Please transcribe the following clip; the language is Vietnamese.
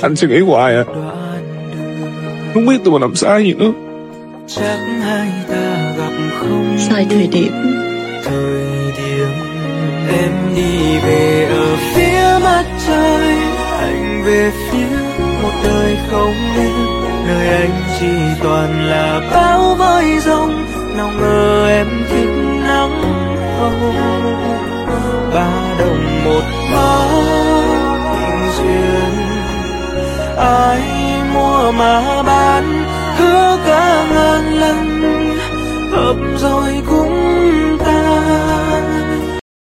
Anh suy nghĩ hoài à, không biết tụi mình làm sai gì nữa. Chắc hai ta gặp không sai thời điểm. Em đi về ở phía mặt trời, anh về phía một đời không em. Nơi anh chỉ toàn là bão với giông, nào ngờ em thích nắng hồng. Ba đồng một mớ tình duyên, ai mua mà bán, hứa cả ngàn lần, hợp rồi cũng